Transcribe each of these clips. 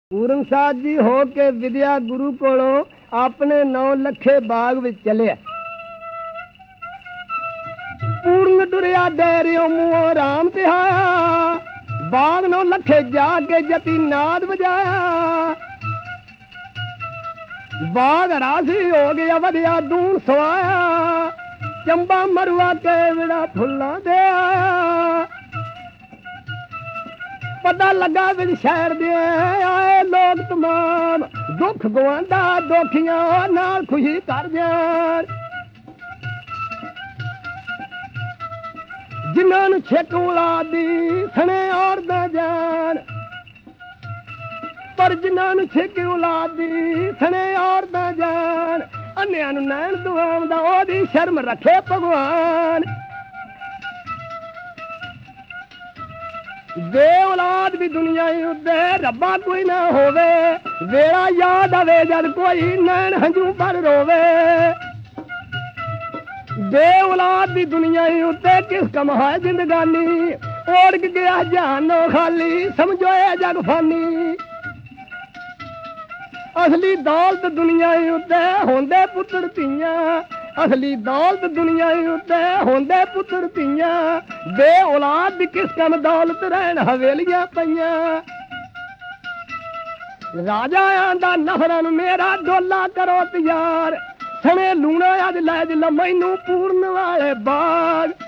पूरन साध जी हो के विद्या गुरु कोलों अपने 9 लखे बाग विच चलिया। पूर्ण टुरिया डेरियों मुँह राम तिहाया, बाग 9 लखे जाके जती नाद बजाया। बाग रासी हो गया वधिया दून सवाया, चंबा मरुआ के विड़ा फुल्ला दे आया। पता लगा विच शहर दे आए लोग तमाम, दुख गवांदा दोखियां नाल खुशी कर जान। जिन्हां नूं छिक औलाद दी सने औरतां जान, पर जिन्हां नूं छिक औलाद दी सने औरतां जान। अन्नियां नूं नैण दुआवंदा ओदी शर्म रखे भगवान। बे औलाद भी दुनिया उत्ते रब्बा कोई ना होवे, वेला याद आवे जद कोई नैन हंजू पर रोवे। बे औलाद भी दुनिया उत्ते किस कम है जिंदगानी, ओढ़ के गया जानो खाली समझो ए जग फानी। असली दौलत दुनिया उत्ते होंदे पुत्र धीआं, असली दौलत दुनिया उत्ते होंदे पुत्र धीआं। बे औलाद दी किस कम दौलत रहन हवेलियां पईयां। राजा आंदा नफरन मेरा डोला करो तैयार, सने लूना अज लै जिला मैनू पूर्ण वाले बाग।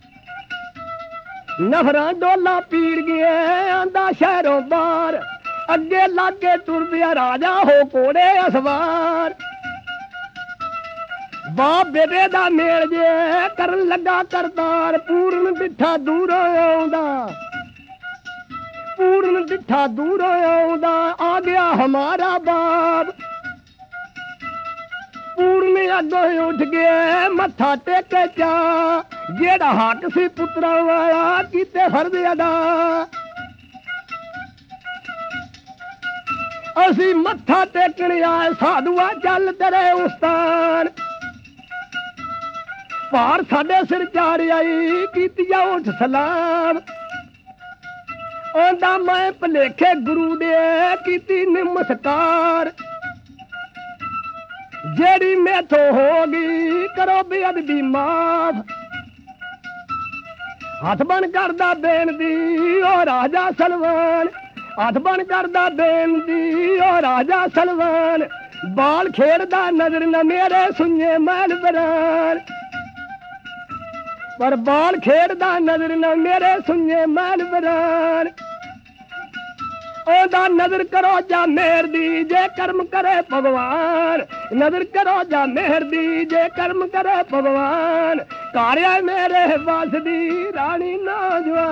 नफरा डोला पीड़ गए आंदा शहरों बार, अगे लागे तुर पिया राजा हो कोड़े असवार। बाप बेटे दा मेल जे करन लगा करतार, पूर्ण डिठा दूर आउंदा, पूर्ण डिठा दूर आउंदा आ गया हमारा बाप। पूर्ण अगों उठ गया मत्था टेके चा, जेड़ा हक सी पुत्रा वाला कीते फर्ज अदा। असी मत्था टेकण आए साधुआ चल तेरे उस्तान, भार साडे सिर चार आई कीतिया उठ सलाम। आंदा मैं भलेखे गुरु दे कीती नमस्कार, जेड़ी मैथों होगी करो बेअदबी माफ। हथ बन करदा बेनती ओ राजा सलमान, हथ बन करदा बेनती ओ राजा सलमान। बाल खेड़दा नजर न मेरे सुन्ने महल बरान, पर बाल खेड़दा नजर न मेरे सुन्ने महल बरान। ओदा नजर करो जा मेहर दी जे कर्म करे भगवान, नजर करो जा मेहर दी जे कर्म करे भगवान। कार्य मेरे बस दी रानी नौजवान।